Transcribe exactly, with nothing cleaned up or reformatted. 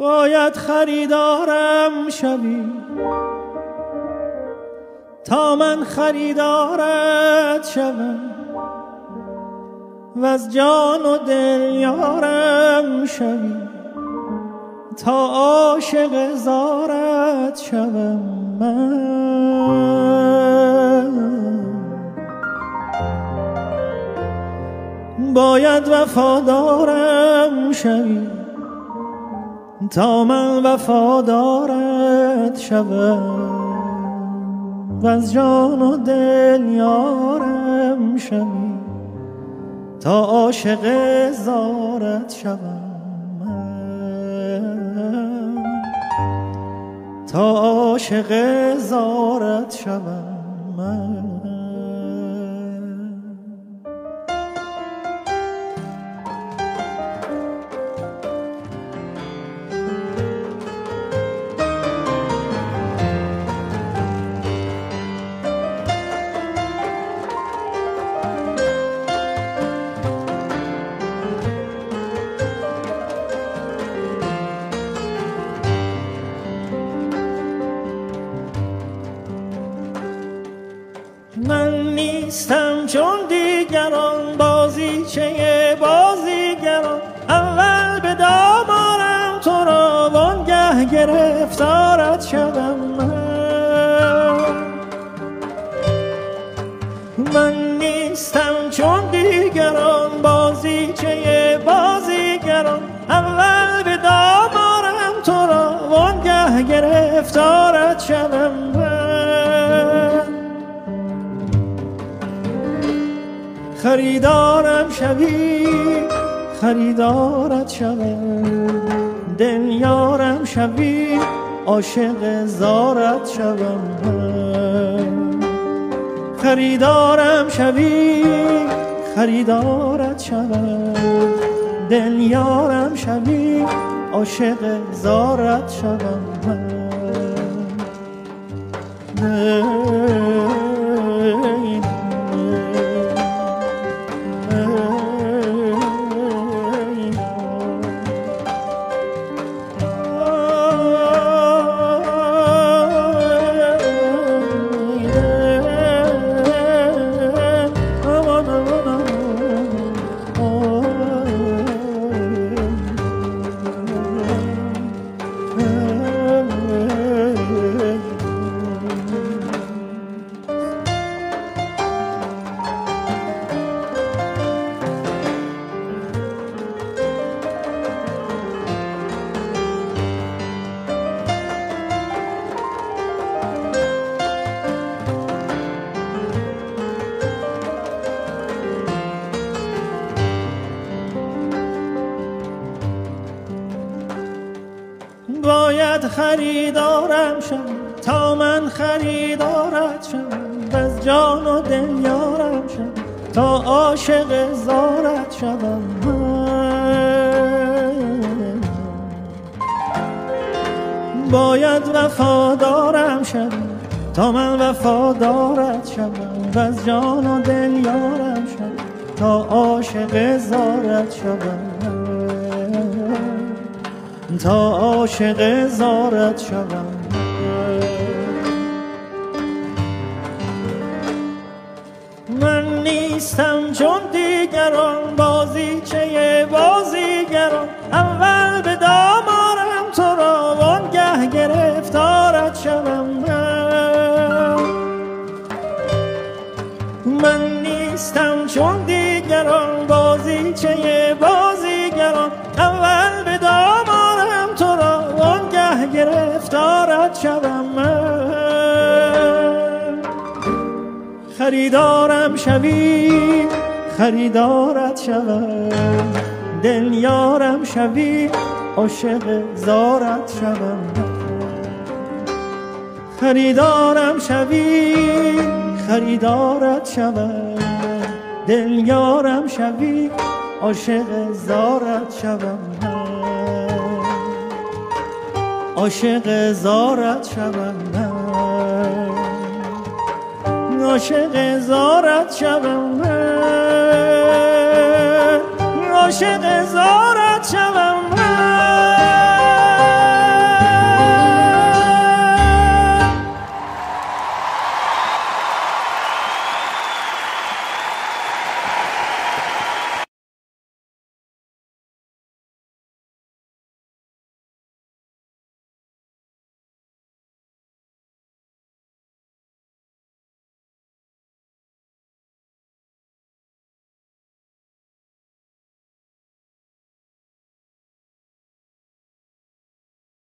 باید خریدارم شوی تا من خریدارت شوم و از جان و دل یارم شوی تا عاشق زارت شوم من. باید وفادارم شوی تا من وفادارت شوم و از جان و دل یارم شوی تا عاشق زارت شوم من. تا عاشق زارت شوم من. من نیستم چون دیگران بازیچه بازیگران، اول به دام آرم تو را وانگه گرفتارت شوم من. من نیستم چون دیگران بازیچه بازیگران، اول به دام آرم تو را وانگه گرفتارت شوم من. خریدارم شوی خریدارت شوم، دل یارم شوی عاشق زارت شوم من. خریدارم شوی خریدارت شوم، دل یارم شوی عاشق زارت شوم من. باید خریدارم شم تا من خریدارت شم و از جان و دل یارم شم تا عاشق زارت شوم من. باید وفادارم شم تا من وفادارت شم و از جان و دل یارم شم تا عاشق زارت شوم تا عاشق زارت شوم. من نیستم چون دیگران بازیچه بازیگران، اول به دام آرم تو را وانگه گرفتارت شوم من. من نیستم چون دیگران بازیچه بازیگران، اول به دام آرم تو را وانگه گرفتارت شوم من. خریدارم شوی خریدارت شوم، دل یارم شوی عاشق زارت شوم. خریدارم شوی خریدارت شوم، دل یارم شوی عاشق زارت شوم عاشق زارت شوم عاشق زارت شوم عاشق زارت شوم.